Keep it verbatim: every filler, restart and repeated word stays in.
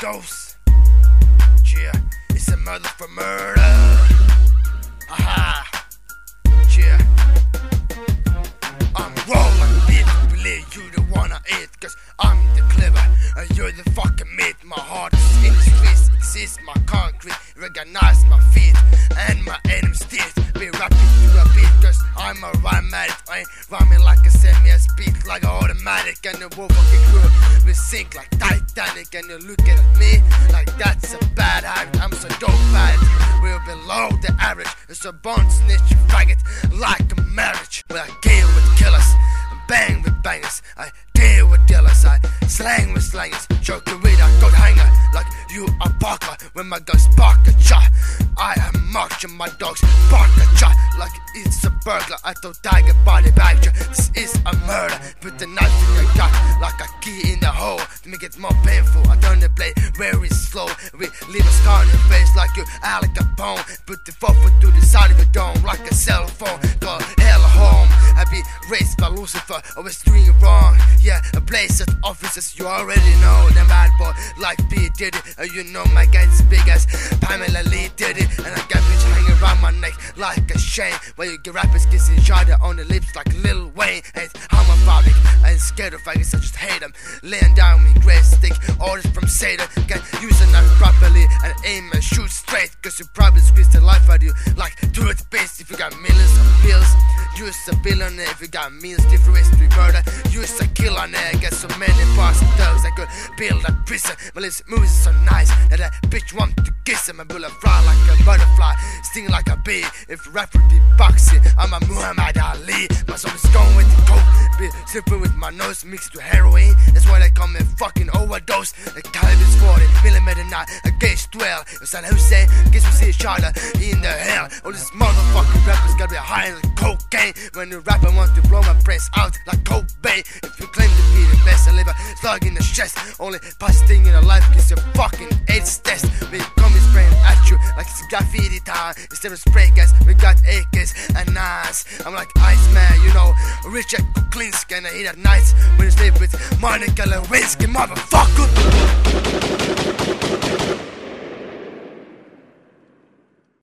overdose. Yeah, it's a murder for murder. Aha. Yeah. I'm raw like a bitch. Believe you the one I eat, cause I'm the clever and you're the fucking meat. My heart is in the streets, exists my concrete. Recognize my feet and my enemy's teeth. Be rapping to a beat, cause I'm a rhyme addict. I ain't rhyming like a semi, I speak like an automatic. And the wolf fucking crew, we sink like Titanic. And you're looking at me like that's a bad habit. I'm so dope at it, we're below the average. It's a bone snitch, you faggot, like a marriage. When I deal with killers, and bang with bangers. I deal with dealers, I slang with slangers. Joke with a goat hanger, like you are Parker. When my guns bark a shot, I am marching my dogs bark a shot, like it's a burglar. I don't die a body bag, this is a murder. Put the knife in your gut, like a key in the hole, to make it more painful. I turn the blade very slow, we leave a scar on your face like you Al Capone. Put the four foot to the side of your dome, like a cell phone, call hell home. I be raised by Lucifer, always doing wrong. Yeah, a place at offices, you already know. The bad boy like P. Diddy, and you know my guy's big as Pamela Lee did it. And I got bitch hanging around my neck like a chain, while you get rappers kissing each other on the lips like Lil Wayne. Ain't homophobic, I ain't scared of faggots, I just hate them. Laying down with gray stick, orders from Satan. Can use a knife properly and aim and shoot straight, cause you probably squeeze the life out of you like toothpaste. If you got millions of pills, use a billionaire. If you got millions different ways to murder, use a killer. I get so many bars and thugs I could build a prison. My lips moves so nice that that bitch want to kiss him. My bullet fly like a butterfly, sting like a bee. If you rap for the boxing, I'm a Muhammad Ali. My soul is going with the coke, be sipping with my nose mixed with heroin. That's why they call me fucking overdose. The caliber is forty millimeter now, a gauge twelve. San Jose, guess we see each other in the hell. All these motherfucking rappers gotta be higher than cocaine. When the rapper wants to blow my brains out like Cobain. If you claim to be the best, I live a slug in the chest. Only positive in your life is your fucking AIDS test. We come and spraying at you like it's graffiti time. Instead of spray gas, we got A Ks and nines. I'm like Iceman, you know, Richard Kuklinski. And I hit at nights when you sleep with Monica Lewinsky, motherfucker.